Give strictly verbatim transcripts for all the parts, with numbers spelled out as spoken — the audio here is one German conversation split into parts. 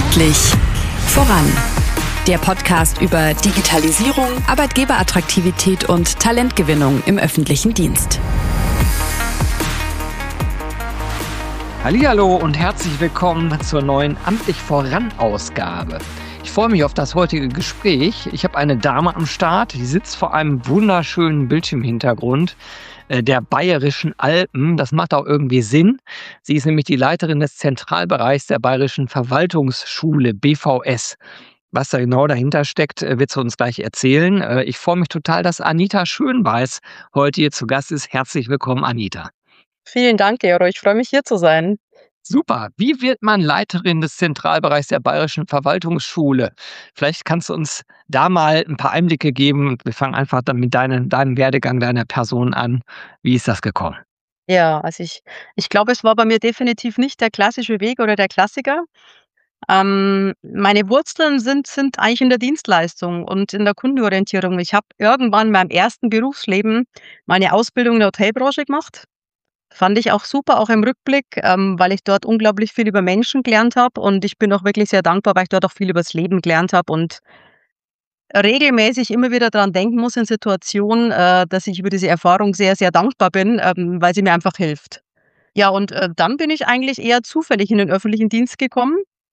Endlich voran. Der Podcast über Digitalisierung, Arbeitgeberattraktivität und Talentgewinnung im öffentlichen Dienst. Hallihallo und herzlich willkommen zur neuen Amtlich voran Ausgabe. Ich freue mich auf das heutige Gespräch. Ich habe eine Dame am Start, die sitzt vor einem wunderschönen Bildschirmhintergrund äh, der Bayerischen Alpen. Das macht auch irgendwie Sinn. Sie ist nämlich die Leiterin des Zentralbereichs der Bayerischen Verwaltungsschule B V S. Was da genau dahinter steckt, äh, wird sie uns gleich erzählen. Äh, ich freue mich total, dass Anita Schönweiß heute hier zu Gast ist. Herzlich willkommen, Anita. Vielen Dank, Gero. Ich freue mich, hier zu sein. Super. Wie wird man Leiterin des Zentralbereichs der Bayerischen Verwaltungsschule? Vielleicht kannst du uns da mal ein paar Einblicke geben. Wir fangen einfach dann mit deinem, deinem Werdegang, deiner Person an. Wie ist das gekommen? Ja, also ich, ich glaube, es war bei mir definitiv nicht der klassische Weg oder der Klassiker. Ähm, meine Wurzeln sind, sind eigentlich in der Dienstleistung und in der Kundenorientierung. Ich habe irgendwann in meinem ersten Berufsleben meine Ausbildung in der Hotelbranche gemacht. Fand ich auch super, auch im Rückblick, ähm, weil ich dort unglaublich viel über Menschen gelernt habe und ich bin auch wirklich sehr dankbar, weil ich dort auch viel übers Leben gelernt habe und regelmäßig immer wieder dran denken muss in Situationen, äh, dass ich über diese Erfahrung sehr, sehr dankbar bin, ähm, weil sie mir einfach hilft. Ja, und äh, dann bin ich eigentlich eher zufällig in den öffentlichen Dienst gekommen.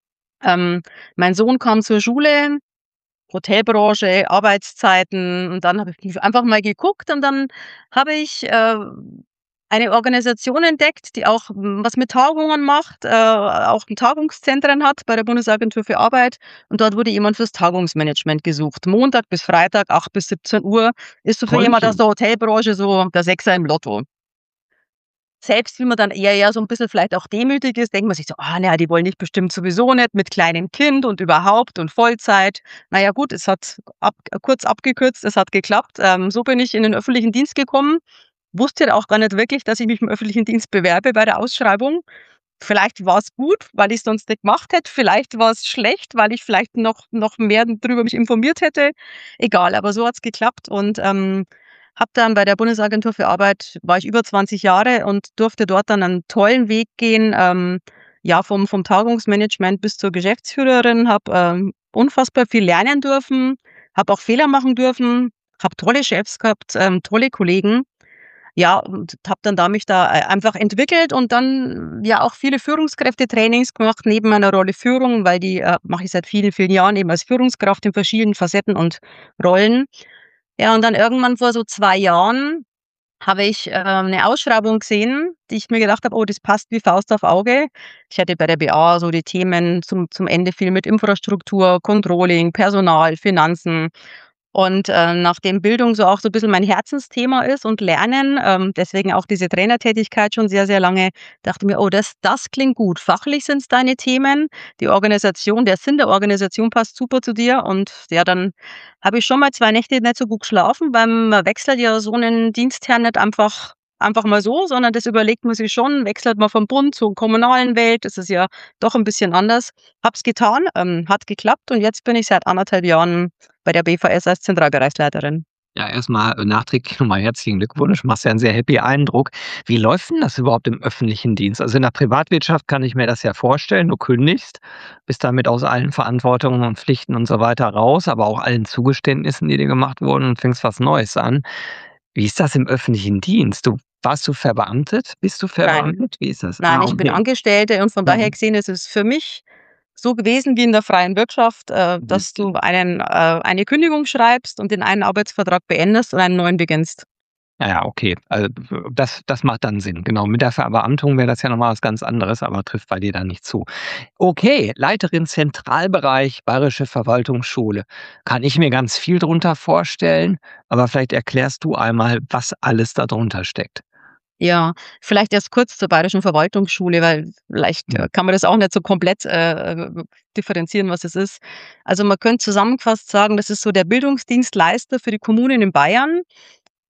Ähm, mein Sohn kam zur Schule, Hotelbranche, Arbeitszeiten und dann habe ich einfach mal geguckt und dann habe ich äh, eine Organisation entdeckt, die auch hm, was mit Tagungen macht, äh, auch Tagungszentren hat bei der Bundesagentur für Arbeit und dort wurde jemand fürs Tagungsmanagement gesucht. Montag bis Freitag, acht bis siebzehn Uhr, ist so für jemand aus Träumchen. der Hotelbranche so der Sechser im Lotto. Selbst wie man dann eher ja so ein bisschen vielleicht auch demütig ist, denkt man sich so: „Ah, na ja, die wollen dich bestimmt sowieso nicht mit kleinem Kind und überhaupt und Vollzeit.“ Na ja gut, es hat ab kurz abgekürzt, es hat geklappt. Ähm, so bin ich in den öffentlichen Dienst gekommen, wusste auch gar nicht wirklich, dass ich mich im öffentlichen Dienst bewerbe bei der Ausschreibung. Vielleicht war es gut, weil ich's sonst nicht gemacht hätte, vielleicht war es schlecht, weil ich vielleicht noch noch mehr drüber mich informiert hätte. Egal, aber so hat's geklappt und, ähm, habe dann bei der Bundesagentur für Arbeit war ich über zwanzig Jahre und durfte dort dann einen tollen Weg gehen, ähm, ja, vom vom Tagungsmanagement bis zur Geschäftsführerin, habe, ähm, unfassbar viel lernen dürfen, habe auch Fehler machen dürfen, habe tolle Chefs gehabt, ähm, tolle Kollegen. Ja, und habe dann da mich da, äh, einfach entwickelt und dann, ja, auch viele Führungskräftetrainings gemacht neben meiner Rolle Führung, weil die, äh, mache ich seit vielen, vielen Jahren eben als Führungskraft in verschiedenen Facetten und Rollen. Ja, und dann irgendwann vor so zwei Jahren habe ich, äh, 'ne Ausschreibung gesehen, die ich mir gedacht habe: „Oh, das passt wie Faust auf Auge.“ Ich hatte bei der B A so die Themen zum zum Ende viel mit Infrastruktur, Controlling, Personal, Finanzen. Und, äh, nachdem Bildung so auch so 'n bisschen mein Herzensthema ist und Lernen, ähm, deswegen auch diese Trainertätigkeit schon sehr, sehr lange, dachte mir: „Oh, das das klingt gut. Fachlich sind's deine Themen, die Organisation der Sinn der Organisation passt super zu dir.“ Und ja, dann habe ich schon mal zwei Nächte nicht so gut geschlafen, weil man wechselt ja so 'nen Dienstherrn nicht einfach einfach mal so, sondern das überlegt man sich schon. Wechselt man vom Bund zur kommunalen Welt, das ist ja doch 'n bisschen anders. Habe es getan, ähm, hat geklappt und jetzt bin ich seit anderthalb Jahren bei der B V S als Zentralbereichsleiterin. Ja, erstmal nachträglich nochmal herzlichen Glückwunsch. Machst ja einen sehr happy Eindruck. Wie läuft denn das überhaupt im öffentlichen Dienst? Also in der Privatwirtschaft kann ich mir das ja vorstellen. Du kündigst, bist damit aus allen Verantwortungen und Pflichten und so weiter raus, aber auch allen Zugeständnissen, die dir gemacht wurden und fängst was Neues an. Wie ist das im öffentlichen Dienst? Du warst du verbeamtet? Bist du Nein, verbeamtet? Wie ist das? nein, Ah, ich bin okay. Angestellte und von daher Mhm. gesehen ist es für mich so gewesen wie in der freien Wirtschaft, äh, dass du einen äh, eine Kündigung schreibst und den einen Arbeitsvertrag beendest und einen neuen beginnst. Ja, ja, okay. Also, das das macht dann Sinn. Genau, mit der Verbeamtung wäre das ja noch mal was ganz anderes, aber trifft bei dir dann nicht zu. Okay, Leiterin Zentralbereich Bayerische Verwaltungsschule. Kann ich mir ganz viel drunter vorstellen, aber vielleicht erklärst du einmal, was alles da drunter steckt. Ja, vielleicht erst kurz zur Bayerischen Verwaltungsschule, weil vielleicht, Mhm. äh, kann man das auch nicht so komplett, äh, äh, differenzieren, was es ist. Also, man könnte zusammengefasst sagen, das ist so der Bildungsdienstleister für die Kommunen in Bayern.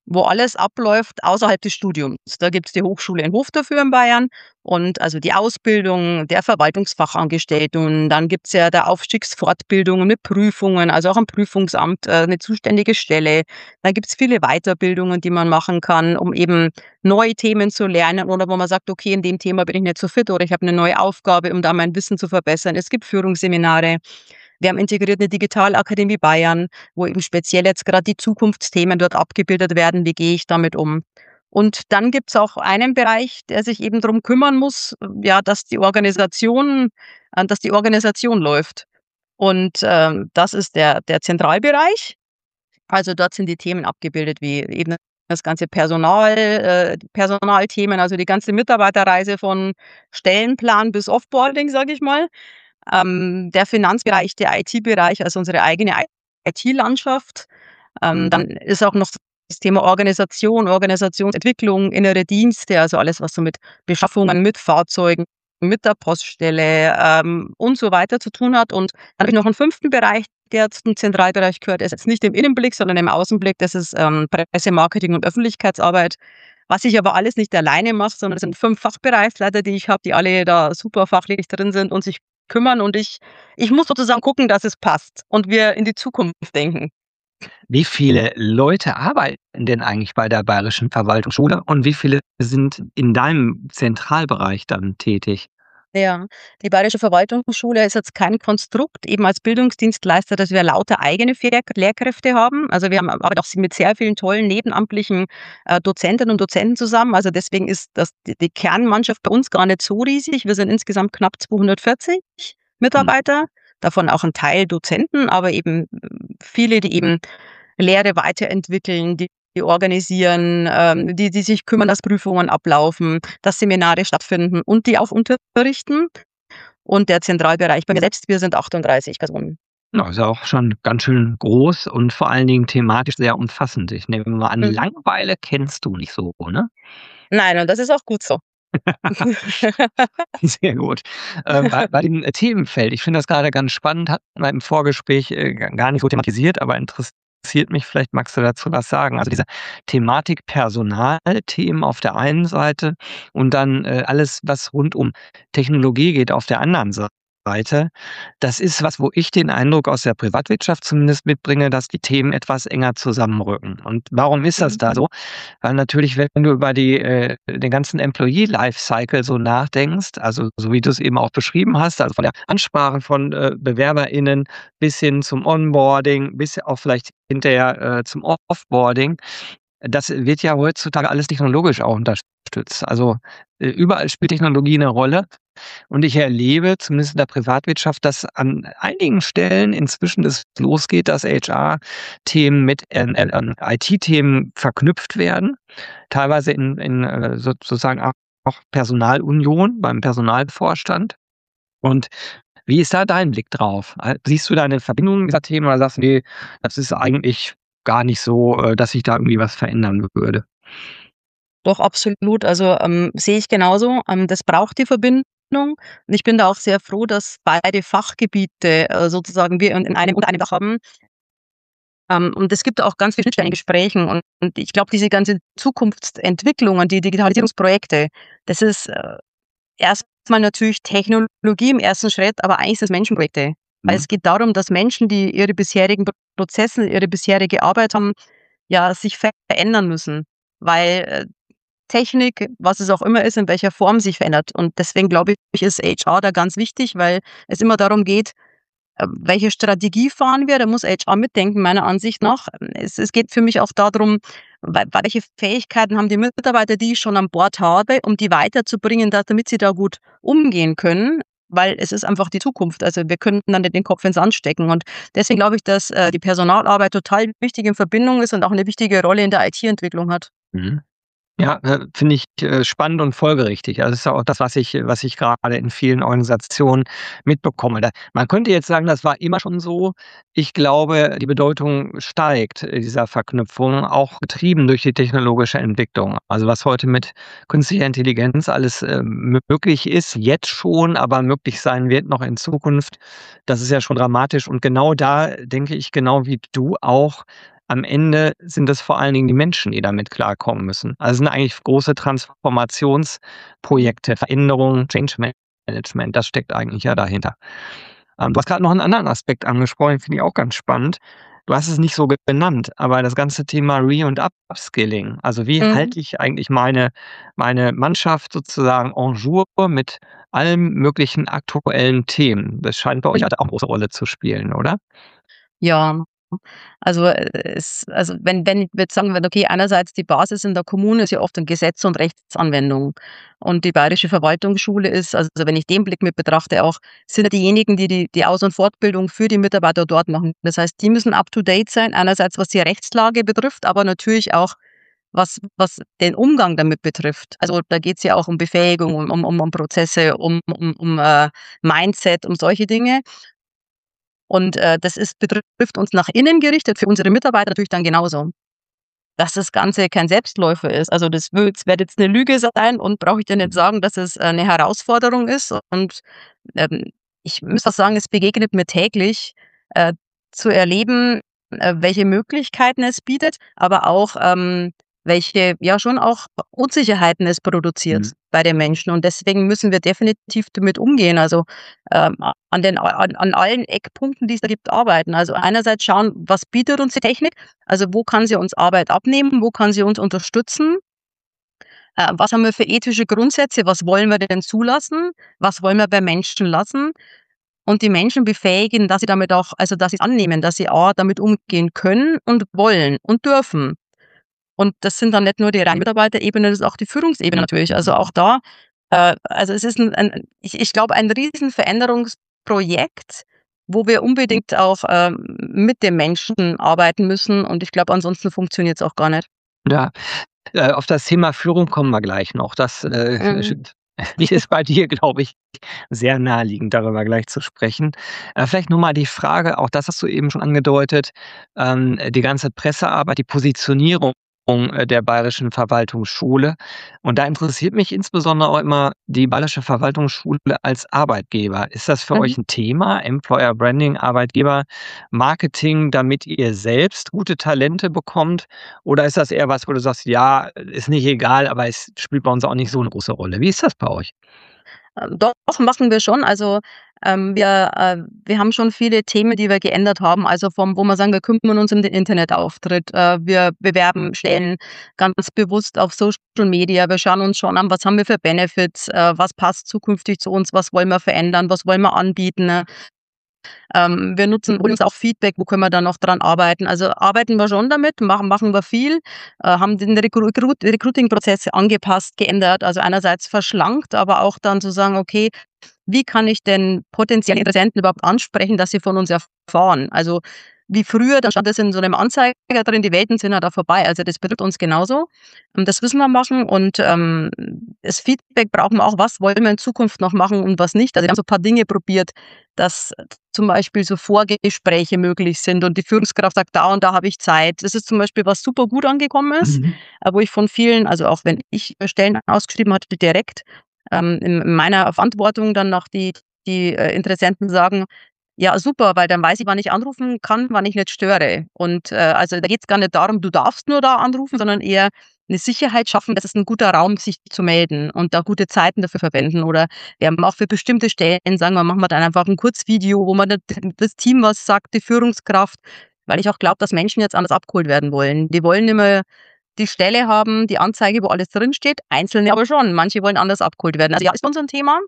wo alles abläuft außerhalb des Studiums. Da gibt's die Hochschule in Hof dafür in Bayern und also die Ausbildung der Verwaltungsfachangestellten. Dann gibt's ja da Aufstiegsfortbildungen mit Prüfungen, also auch am Prüfungsamt äh, eine zuständige Stelle. Dann gibt's viele Weiterbildungen, die man machen kann, um eben neue Themen zu lernen oder wo man sagt, okay, in dem Thema bin ich nicht so fit oder ich habe eine neue Aufgabe, um da mein Wissen zu verbessern. Es gibt Führungsseminare. Wir haben integriert eine Digitalakademie Bayern, wo eben speziell jetzt gerade die Zukunftsthemen dort abgebildet werden. Wie gehe ich damit um? Und dann gibt's auch einen Bereich, der sich eben drum kümmern muss, ja, dass die Organisation, äh, dass die Organisation läuft. Und ähm, das ist der, der Zentralbereich. Also dort sind die Themen abgebildet, wie eben das ganze Personal, äh, die Personalthemen, also die ganze Mitarbeiterreise von Stellenplan bis Offboarding, sage ich mal. Ähm, der Finanzbereich, der I T-Bereich, also unsere eigene I T-Landschaft. Ähm, dann ist auch noch das Thema Organisation, Organisationsentwicklung, innere Dienste, also alles, was so mit Beschaffungen, mit Fahrzeugen, mit der Poststelle ähm, und so weiter zu tun hat. Und dann habe ich noch einen fünften Bereich, der zum Zentralbereich gehört. Der ist jetzt nicht im Innenblick, sondern im Außenblick. Das ist ähm, Presse, Marketing und Öffentlichkeitsarbeit. Was ich aber alles nicht alleine mache, sondern es sind fünf Fachbereichsleiter, die ich habe, die alle da super fachlich drin sind und sich kümmern. Und ich, ich muss sozusagen gucken, dass es passt und wir in die Zukunft denken. Wie viele Leute arbeiten denn eigentlich bei der Bayerischen Verwaltungsschule und wie viele sind in deinem Zentralbereich dann tätig? Ja, die Bayerische Verwaltungsschule ist jetzt kein Konstrukt, eben als Bildungsdienstleister, dass wir lauter eigene Lehr Lehrkräfte haben. Also wir haben aber auch mit sehr vielen tollen nebenamtlichen äh, Dozentinnen und Dozenten zusammen. Also deswegen ist das die, die Kernmannschaft bei uns gar nicht so riesig. Wir sind insgesamt knapp zweihundertvierzig Mitarbeiter, davon auch ein Teil Dozenten, aber eben viele, die eben Lehre weiterentwickeln, die die organisieren, ähm, die, die sich kümmern, dass Prüfungen ablaufen, dass Seminare stattfinden und die auch unterrichten. Und der Zentralbereich bei mir selbst, wir sind achtunddreißig Personen. Ja, ist ja auch schon ganz schön groß und vor allen Dingen thematisch sehr umfassend. Ich nehme mal an, Mhm. Langeweile kennst du nicht so, ne? Nein, und das ist auch gut so. Sehr gut. Ähm, bei, bei dem Themenfeld, ich finde das gerade ganz spannend, hatten wir im Vorgespräch äh, gar nicht so thematisiert, aber interessiert mich, vielleicht magst du dazu was sagen. Also diese Thematik Personalthemen auf der einen Seite und dann äh, alles, was rund um Technologie geht, auf der anderen Seite. Das ist was, wo ich den Eindruck aus der Privatwirtschaft zumindest mitbringe, dass die Themen etwas enger zusammenrücken. Und warum ist das Mhm. da so? Weil natürlich, wenn du über die, äh, den ganzen Employee Lifecycle so nachdenkst, also so wie du es eben auch beschrieben hast, also von der Ansprache von äh, BewerberInnen bis hin zum Onboarding, bis auch vielleicht hinterher äh, zum Offboarding, das wird ja heutzutage alles technologisch auch unterstützt. Also äh, überall spielt Technologie eine Rolle. Und ich erlebe, zumindest in der Privatwirtschaft, dass an einigen Stellen inzwischen das losgeht, dass H R-Themen mit äh, äh, I T-Themen verknüpft werden. Teilweise in, in äh, sozusagen auch auch Personalunion beim Personalvorstand. Und wie ist da dein Blick drauf? Äh, Siehst du da eine Verbindung dieser Themen oder sagst du, nee, das ist eigentlich gar nicht so, äh, dass sich da irgendwie was verändern würde? Doch, absolut. Also ähm, sehe ich genauso. Ähm, das braucht die Verbindung. Und ich bin da auch sehr froh, dass beide Fachgebiete äh, sozusagen wir in, in einem unter einem Dach haben. Ähm, und es gibt auch ganz viele Schnittstellen in Gesprächen. Und, und ich glaube, diese ganze Zukunftsentwicklung die Digitalisierungsprojekte, das ist äh, erstmal natürlich Technologie im ersten Schritt, aber eigentlich sind es Menschenprojekte. Weil Mhm. es geht darum, dass Menschen, die ihre bisherigen Prozesse, ihre bisherige Arbeit haben, ja, sich verändern müssen. Weil äh, Technik, was es auch immer ist, in welcher Form sich verändert. Und deswegen glaube ich, ist H R da ganz wichtig, weil es immer darum geht, äh, welche Strategie fahren wir. Da muss H R mitdenken, meiner Ansicht nach. Es, es geht für mich auch darum, we- welche Fähigkeiten haben die Mitarbeiter, die ich schon an Bord habe, um die weiterzubringen, da- damit sie da gut umgehen können. Weil es ist einfach die Zukunft. Also wir könnten dann nicht den Kopf ins Sand stecken. Und deswegen glaube ich, dass äh, die Personalarbeit total wichtig in Verbindung ist und auch eine wichtige Rolle in der I T-Entwicklung hat. Mhm. Ja, äh, finde ich äh, spannend und folgerichtig. Also das ist ja auch das, was ich, was ich gerade in vielen Organisationen mitbekomme. Da, man könnte jetzt sagen, das war immer schon so. Ich glaube, die Bedeutung steigt äh, dieser Verknüpfung, auch getrieben durch die technologische Entwicklung. Also was heute mit künstlicher Intelligenz alles äh, möglich ist, jetzt schon, aber möglich sein wird noch in Zukunft, das ist ja schon dramatisch. Und genau da denke ich, genau wie du auch, am Ende sind es vor allen Dingen die Menschen, die damit klarkommen müssen. Also es sind eigentlich große Transformationsprojekte, Veränderungen, Change Management, das steckt eigentlich ja dahinter. Ähm, du hast gerade noch einen anderen Aspekt angesprochen, finde ich auch ganz spannend. Du hast es nicht so genannt, aber das ganze Thema Re- und Upskilling. Also wie Mhm. halte ich eigentlich meine, meine Mannschaft sozusagen en jour mit allen möglichen aktuellen Themen? Das scheint bei euch halt auch eine große Rolle zu spielen, oder? Ja, also, äh, es also, wenn wenn wir jetzt sagen würden, okay, einerseits die Basis in der Kommune ist ja oft dann Gesetz und Rechtsanwendung. Und die Bayerische Verwaltungsschule ist, also, wenn ich den Blick mit betrachte auch, sind ja diejenigen, die die die Aus- und Fortbildung für die Mitarbeiter dort machen. Das heißt, die müssen up to date sein, einerseits was die Rechtslage betrifft, aber natürlich auch was was den Umgang damit betrifft. Also, da geht's ja auch um Befähigung, um um um um Prozesse, um um um, äh, Mindset, um solche Dinge. Und, äh, das ist betrifft uns nach innen gerichtet, für unsere Mitarbeiter natürlich dann genauso. Dass das Ganze kein Selbstläufer ist. Also, das wür wird jetzt 'ne Lüge sein und brauche ich dir nicht sagen, dass es, äh, 'ne Herausforderung ist. Und, ähm, ich muss auch sagen, es begegnet mir täglich, äh, zu erleben, äh, welche Möglichkeiten es bietet, aber auch, ähm, welche ja schon auch Unsicherheiten es produziert Mhm. bei den Menschen. Und deswegen müssen wir definitiv damit umgehen. Also, ähm, a an den an an allen Eckpunkten, die es da gibt, arbeiten. Also, einerseits schauen, was bietet uns die Technik? Also, wo kann sie uns Arbeit abnehmen? Wo kann sie uns unterstützen? Äh, was haben wir für ethische Grundsätze? Was wollen wir denn zulassen? Was wollen wir bei Menschen lassen? Und die Menschen befähigen, dass sie damit auch also, dass sie's annehmen, dass sie A, damit umgehen können und wollen und dürfen. Und das sind dann nicht nur die reinen Mitarbeiterebene, das ist auch die Führungsebene natürlich. Also, auch da äh, also, es ist 'n ein ich ich glaube, ein riesen Veränderungsprojekt, wo wir unbedingt auch, ähm, mit den Menschen arbeiten müssen und ich glaube, ansonsten funktioniert's auch gar nicht. Ja, äh, auf das Thema Führung kommen wir gleich noch. Das, äh, Mhm. ist bei dir, glaube ich, sehr naheliegend, darüber gleich zu sprechen. Äh, vielleicht noch mal die Frage, auch das hast du eben schon angedeutet, ähm, die ganze Pressearbeit, die Positionierung äh, der Bayerischen Verwaltungsschule. Und da interessiert mich insbesondere auch immer die Bayerische Verwaltungsschule als Arbeitgeber. Ist das für Mhm. euch ein Thema, Employer Branding, Arbeitgeber Marketing, damit ihr selbst gute Talente bekommt? Oder ist das eher was, wo du sagst: „Ja, ist nicht egal, aber es spielt bei uns auch nicht so 'ne große Rolle?“ Wie ist das bei euch? Ähm, doch, machen wir schon. Also, ähm, wir äh, wir haben schon viele Themen, die wir geändert haben. Also, vom wo wir sagen, wir kümmern uns um den Internetauftritt. Äh, wir bewerben Stellen ganz bewusst auf Social Media. Wir schauen uns schon an, was haben wir für Benefits, äh, was passt zukünftig zu uns, was wollen wir verändern, was wollen wir anbieten. Ähm, wir nutzen holen uns auch Feedback, wo können wir da noch dran arbeiten. Also, arbeiten wir schon damit, machen machen wir viel, äh, haben den Recru Recruit Recruiting-Prozesse angepasst, geändert. Also, einerseits verschlankt, aber auch dann zu sagen: „Okay, wie kann ich denn potenzielle Interessenten überhaupt ansprechen, dass sie von uns erfahren?“ Also, wie früher, da stand das in so 'nem Anzeiger drin, die Welten sind ja da vorbei. Also, das betrifft uns genauso. Und das müssen wir machen und, ähm, das Feedback brauchen wir auch. Was wollen wir in Zukunft noch machen und was nicht? Also, wir haben so 'n paar Dinge probiert, dass zum Beispiel so Vorgespräche möglich sind und die Führungskraft sagt: „Da und da habe ich Zeit.“ Das ist zum Beispiel, was super gut angekommen ist, Mhm. äh, wo ich von vielen also, auch wenn ich Stellen ausgeschrieben hatte, direkt, ähm, in in meiner Verantwortung dann noch die die, äh, Interessenten sagen: „Ja, super, weil dann weiß ich, wann ich anrufen kann, wann ich nicht störe.“ Und, äh, also, da geht's gar nicht darum, du darfst nur da anrufen, sondern eher 'ne Sicherheit schaffen, das ist 'n guter Raum, sich zu melden und da gute Zeiten dafür verwenden. Oder wir haben auch für bestimmte Stellen, sagen wir, machen wir dann einfach 'n Kurzvideo, wo man d das Team was sagt, die Führungskraft, weil ich auch glaube, dass Menschen jetzt anders abgeholt werden wollen. Die wollen nicht mehr die Stelle haben, die Anzeige, wo alles drinsteht, Einzelne aber schon. Manche wollen anders abgeholt werden. Also, ja, ist bei uns 'n Thema.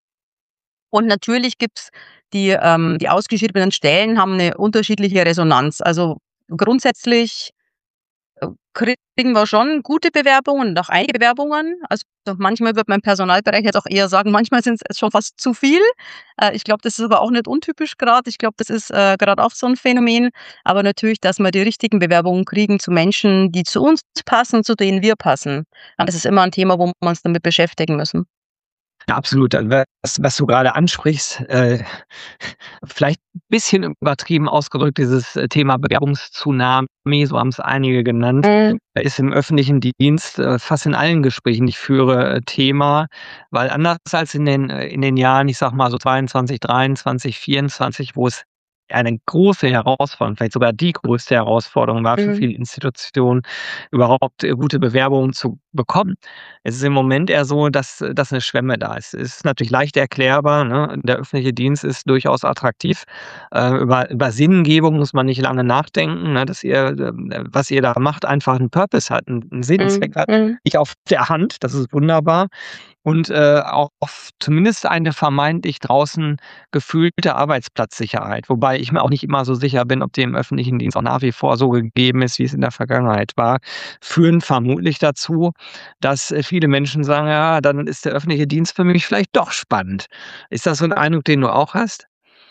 Und natürlich gibt's die ähm, die ausgeschriebenen Stellen haben 'ne unterschiedliche Resonanz. Also, grundsätzlich, äh, kriegen wir schon gute Bewerbungen und auch einige Bewerbungen. Also, manchmal wird mein Personalbereich jetzt auch eher sagen, manchmal sind's schon fast zu viel. Äh, ich glaube, das ist aber auch nicht untypisch grad. Ich glaube, das ist, äh, grad auch so 'n Phänomen. Aber natürlich, dass wir die richtigen Bewerbungen kriegen zu Menschen, die zu uns passen, zu denen wir passen. Ja, das ist immer 'n Thema, wo wir uns damit beschäftigen müssen. Ja, absolut. Also, was was du gerade ansprichst, äh, vielleicht 'n bisschen übertrieben ausgedrückt, dieses, äh, Thema Bewerbungszunahme, so haben's einige genannt, Mhm. äh, ist im öffentlichen Dienst, äh, fast in allen Gesprächen, die ich führe, äh, Thema. Weil anders als in den äh, in den Jahren, ich sage mal so zweiundzwanzig, dreiundzwanzig, vierundzwanzig, wo es eine große Herausforderung, vielleicht sogar die größte Herausforderung war für Mhm. viele Institutionen, überhaupt äh, gute Bewerbungen zu bekommen. Es ist im Moment eher so, dass, äh, dass 'ne Schwemme da ist. Es ist natürlich leicht erklärbar, ne? Der öffentliche Dienst ist durchaus attraktiv. Äh, über über Sinngebung muss man nicht lange nachdenken, ne, dass ihr, ähm, äh, was ihr da macht, einfach 'n Purpose hat, 'n 'n Sinn, 'n Mhm. Zweck hat, Mhm. liegt auf der Hand, das ist wunderbar. Und, äh, auch auf zumindest eine vermeintlich draußen gefühlte Arbeitsplatzsicherheit, wobei ich mir auch nicht immer so sicher bin, ob die im öffentlichen Dienst auch nach wie vor so gegeben ist, wie es in der Vergangenheit war, führen vermutlich dazu, dass, äh, viele Menschen sagen: „Ja, dann ist der öffentliche Dienst für mich vielleicht doch spannend.“ Ist das so 'n Eindruck, den du auch hast?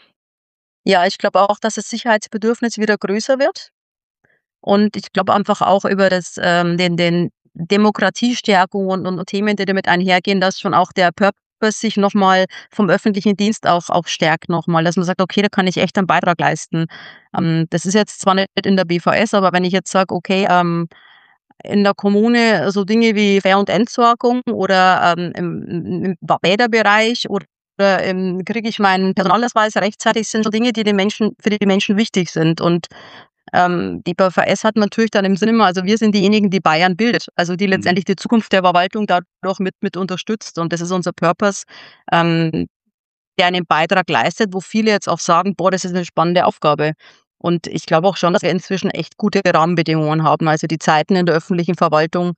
Ja, ich glaube auch, dass das Sicherheitsbedürfnis wieder größer wird. Und ich glaube einfach auch über das, ähm, den den Demokratiestärkung und und Themen, die damit einhergehen, dass schon auch der Purpose sich noch mal vom öffentlichen Dienst auch auch stärkt noch mal, dass man sagt: „Okay, da kann ich echt einen Beitrag leisten.“ Ähm, das ist jetzt zwar nicht in der B V S, aber wenn ich jetzt sage, okay, ähm, in der Kommune so Dinge wie Fähr und Entsorgung oder, ähm, im im im Bäderbereich oder, ähm, kriege ich meinen Personalausweis rechtzeitig, sind so Dinge, die den Menschen für die Menschen wichtig sind. Und, ähm, die B V S hat natürlich dann im Sinne immer also, wir sind diejenigen, die Bayern bildet, also, die Mhm. letztendlich die Zukunft der Verwaltung dadurch mit mit unterstützt. Und das ist unser Purpose, ähm, der einen Beitrag leistet, wo viele jetzt auch sagen: „Boah, das ist 'ne spannende Aufgabe.“ Und ich glaube auch schon, dass wir inzwischen echt gute Rahmenbedingungen haben. Also, die Zeiten in der öffentlichen Verwaltung,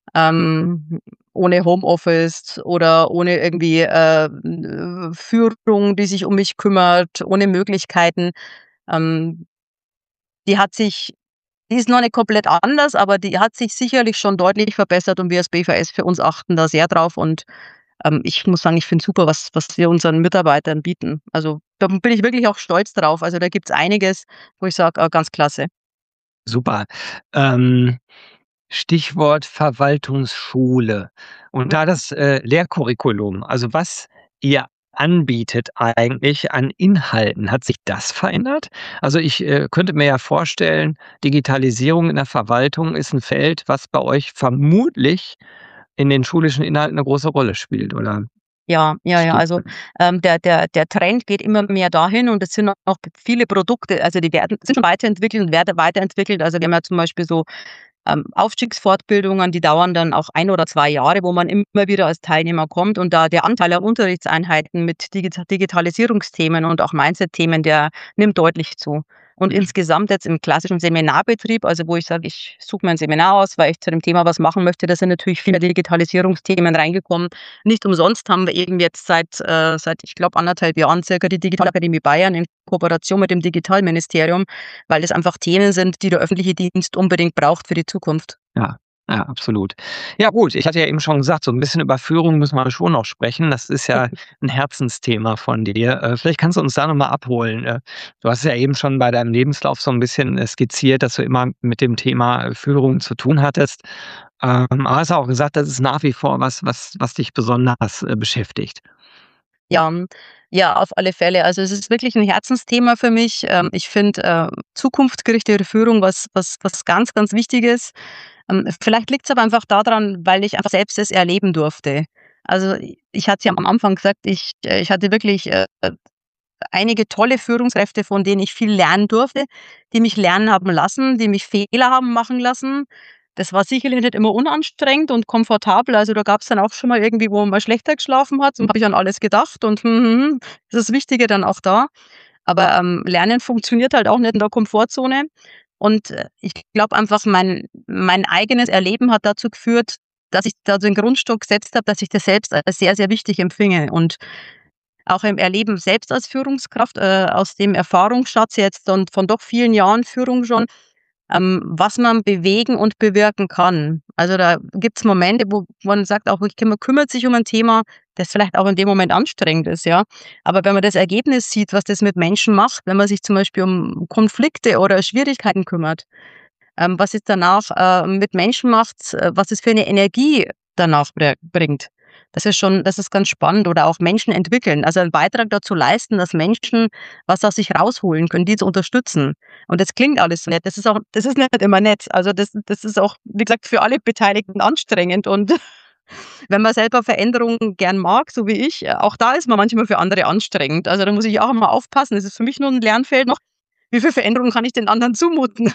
ähm, ohne Homeoffice oder ohne irgendwie, äh, äh, Führung, die sich um mich kümmert, ohne Möglichkeiten, ähm, die hat sich die ist noch nicht komplett anders, aber die hat sich sicherlich schon deutlich verbessert und wir als B V S für uns achten da sehr drauf und, ähm, ich muss sagen, ich finde es super, was was wir unseren Mitarbeitern bieten. Also, da bin ich wirklich auch stolz drauf. Also, da gibt's einiges, wo ich sage: „Ah, ganz klasse.“ Super. Ähm, Stichwort Verwaltungsschule und da das, äh, Lehrcurriculum, also was ihr anbietet eigentlich an Inhalten, hat sich das verändert? Also, ich, äh, könnte mir ja vorstellen, Digitalisierung in der Verwaltung ist 'n Feld, was bei euch vermutlich in den schulischen Inhalten 'ne große Rolle spielt, oder? Ja, ja, ja. Also, ähm, der der der Trend geht immer mehr dahin und es sind auch viele Produkte, also die werden sind schon weiterentwickelt und werden weiterentwickelt. Also, wir haben ja zum Beispiel so, ähm, Aufstiegsfortbildungen, die dauern dann auch ein oder zwei Jahre, wo man immer wieder als Teilnehmer kommt und da der Anteil an Unterrichtseinheiten mit Digita Digitalisierungsthemen und auch Mindset-Themen, der nimmt deutlich zu. Und insgesamt jetzt im klassischen Seminarbetrieb, also wo ich sage, ich suche mir 'n Seminar aus, weil ich zu dem Thema was machen möchte, da sind natürlich viele Digitalisierungsthemen reingekommen. Nicht umsonst haben wir eben jetzt seit äh, seit, ich glaube, anderthalb Jahren circa die Digitalakademie Bayern in Kooperation mit dem Digitalministerium, weil es einfach Themen sind, die der öffentliche Dienst unbedingt braucht für die Zukunft. Ja, ja, absolut. Ja gut, ich hatte ja eben schon gesagt, so 'n bisschen über Führung müssen wir schon noch sprechen. Das ist ja 'n Herzensthema von dir. Äh, vielleicht kannst du uns da noch mal abholen. Äh, du hast ja eben schon bei deinem Lebenslauf so 'n bisschen, äh, skizziert, dass du immer mit dem Thema Führung zu tun hattest. Ähm, aber hast auch gesagt, das ist nach wie vor was, was was dich besonders, äh, beschäftigt. Ja, hm, ja, auf alle Fälle. Also, es ist wirklich 'n Herzensthema für mich. Ähm, ich finde, äh, zukunftsgerichtete Führung was was was ganz, ganz Wichtiges. Ähm, vielleicht liegt's aber einfach da dran, weil ich einfach selbst es erleben durfte. Also, i ich hatte es ja am Anfang gesagt, ich äh, ich hatte wirklich, äh, äh, einige tolle Führungskräfte, von denen ich viel lernen durfte, die mich lernen haben lassen, die mich Fehler haben machen lassen. Das war sicherlich nicht immer unanstrengend und komfortabel. Also, da gab's dann auch schon mal irgendwie, wo man mal schlechter geschlafen hat und habe ich an alles gedacht und hm, hm, hm, ist das Wichtige dann auch da. Aber, ähm, Lernen funktioniert halt auch nicht in der Komfortzone. Und, äh, ich glaube einfach, mein mein eigenes Erleben hat dazu geführt, dass ich da den Grundstock gesetzt habe, dass ich das selbst als sehr, sehr wichtig empfinde. Und auch im Erleben selbst als Führungskraft, äh, aus dem Erfahrungsschatz jetzt und von doch vielen Jahren Führung schon, ähm, was man bewegen und bewirken kann. Also, da gibt's Momente, wo man sagt auch, okay, man kümmert sich um ein Thema, das vielleicht auch in dem Moment anstrengend ist, ja. Aber wenn man das Ergebnis sieht, was das mit Menschen macht, wenn man sich zum Beispiel um Konflikte oder Schwierigkeiten kümmert, ähm, was es danach, äh, mit Menschen macht, äh, was es für 'ne Energie danach br bringt. Das ist schon das ist ganz spannend oder auch Menschen entwickeln. Also, einen Beitrag dazu leisten, dass Menschen was aus sich rausholen können, die zu unterstützen. Und das klingt alles so nett. Das ist auch das ist nicht immer nett. Also, das das ist auch, wie gesagt, für alle Beteiligten anstrengend und Wenn man selber Veränderungen gern mag, so wie ich, äh, auch da ist man manchmal für andere anstrengend. Also da muss ich auch immer aufpassen. Es ist für mich nur ein Lernfeld noch. Wie viel Veränderungen kann ich den anderen zumuten?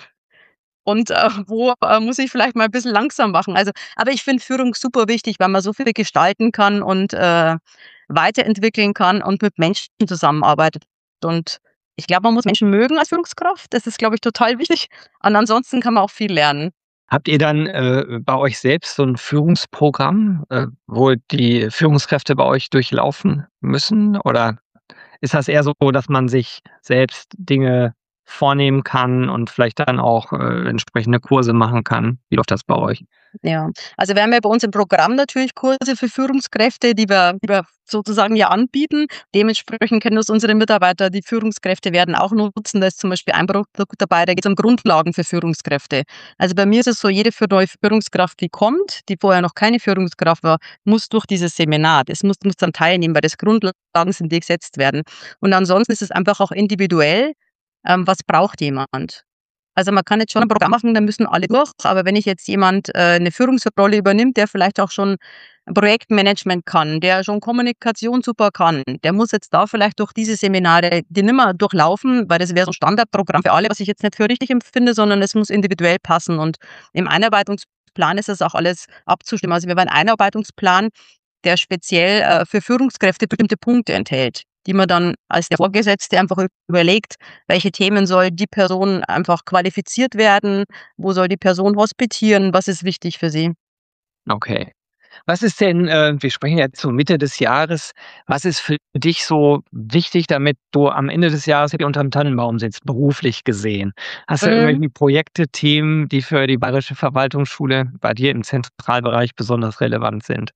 Und äh, wo äh, muss ich vielleicht mal ein bisschen langsam machen? Also, aber ich finde Führung super wichtig, weil man so viel gestalten kann und äh, weiterentwickeln kann und mit Menschen zusammenarbeitet. Und ich glaube, man muss Menschen mögen als Führungskraft. Das ist, glaube ich, total wichtig. Und ansonsten kann man auch viel lernen. Habt ihr dann äh, bei euch selbst so ein Führungsprogramm, äh, wo die Führungskräfte bei euch durchlaufen müssen? Oder ist das eher so, dass man sich selbst Dinge vornehmen kann und vielleicht dann auch äh, entsprechende Kurse machen kann? Wie läuft das bei euch? Ja, also wir haben ja bei uns im Programm natürlich Kurse für Führungskräfte, die wir, die wir sozusagen ja anbieten. Dementsprechend können das unsere Mitarbeiter, die Führungskräfte werden auch nutzen. Da ist zum Beispiel ein Produkt dabei, da geht es um Grundlagen für Führungskräfte. Also bei mir ist es so, jede für neue Führungskraft, die kommt, die vorher noch keine Führungskraft war, muss durch dieses Seminar, das muss, muss dann teilnehmen, weil das Grundlagen sind, die gesetzt werden. Und ansonsten ist es einfach auch individuell, ähm, was braucht jemand. Also man kann jetzt schon ein Programm machen, da müssen alle durch, aber wenn ich jetzt jemand äh, eine Führungsrolle übernimmt, der vielleicht auch schon Projektmanagement kann, der schon Kommunikation super kann, der muss jetzt da vielleicht durch diese Seminare die nimmer durchlaufen, weil das wäre so ein Standardprogramm für alle, was ich jetzt nicht für richtig empfinde, sondern es muss individuell passen. Und im Einarbeitungsplan ist das auch alles abzustimmen. Also wir haben einen Einarbeitungsplan, der speziell äh, für Führungskräfte bestimmte Punkte enthält, die man dann als der Vorgesetzte einfach überlegt, welche Themen soll die Person einfach qualifiziert werden, wo soll die Person hospitieren, was ist wichtig für sie. Okay. Was ist denn, äh, wir sprechen jetzt zur Mitte des Jahres, was ist für dich so wichtig, damit du am Ende des Jahres hier unterm Tannenbaum sitzt, beruflich gesehen? Hast du Mhm. irgendwelche Projekte, Themen, die für die Bayerische Verwaltungsschule bei dir im Zentralbereich besonders relevant sind?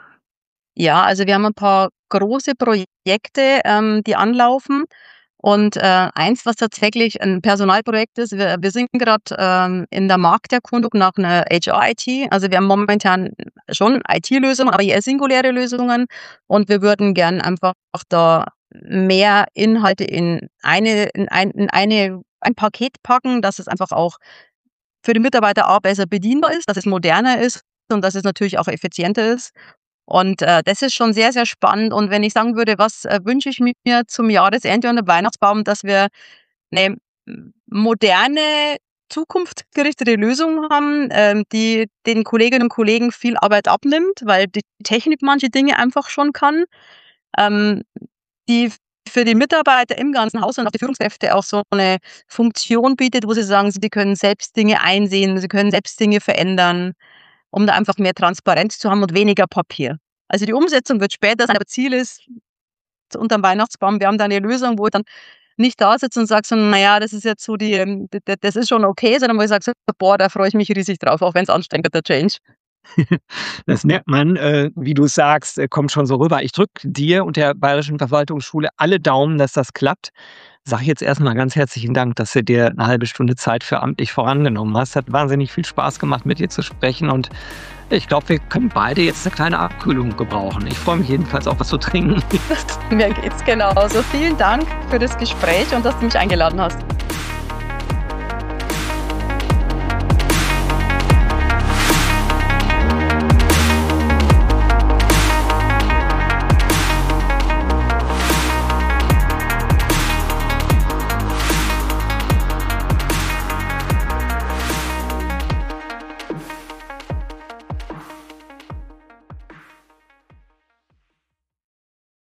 Ja, also wir haben ein paar große Projekte, ähm, die anlaufen. Und äh, eins, was tatsächlich ein Personalprojekt ist, wir, wir sind gerade ähm, in der Markterkundung nach einer H R-I T. Also wir haben momentan schon I T-Lösungen, aber eher singuläre Lösungen. Und wir würden gern einfach da mehr Inhalte in eine, in ein, in eine, ein Paket packen, dass es einfach auch für die Mitarbeiter auch besser bedienbar ist, dass es moderner ist und dass es natürlich auch effizienter ist. Und äh, das ist schon sehr, sehr spannend. Und wenn ich sagen würde, was äh, wünsche ich mir zum Jahresende und am Weihnachtsbaum, dass wir eine moderne, zukunftsgerichtete Lösung haben, ähm, die den Kolleginnen und Kollegen viel Arbeit abnimmt, weil die Technik manche Dinge einfach schon kann, ähm, die für die Mitarbeiter im ganzen Haus und auch die Führungskräfte auch so eine Funktion bietet, wo sie sagen, sie können selbst Dinge einsehen, sie können selbst Dinge verändern, um da einfach mehr Transparenz zu haben und weniger Papier. Also die Umsetzung wird später sein, aber Ziel ist, so unterm Weihnachtsbaum, wir haben da eine Lösung, wo ich dann nicht da sitze und sage so, naja, das ist jetzt so die, ähm, d- d- das ist schon okay, sondern wo ich sage so, boah, da freue ich mich riesig drauf, auch wenn es anstrengend wird, der Change. Das merkt man, äh, wie du sagst, äh, kommt schon so rüber. Ich drücke dir und der Bayerischen Verwaltungsschule alle Daumen, dass das klappt. Sag jetzt erstmal ganz herzlichen Dank, dass du dir eine halbe Stunde Zeit für amtlich vorangenommen hast. Hat wahnsinnig viel Spaß gemacht, mit dir zu sprechen und ich glaube, wir können beide jetzt eine kleine Abkühlung gebrauchen. Ich freue mich jedenfalls auch was zu trinken. Mir geht's genauso. Vielen Dank für das Gespräch und dass du mich eingeladen hast.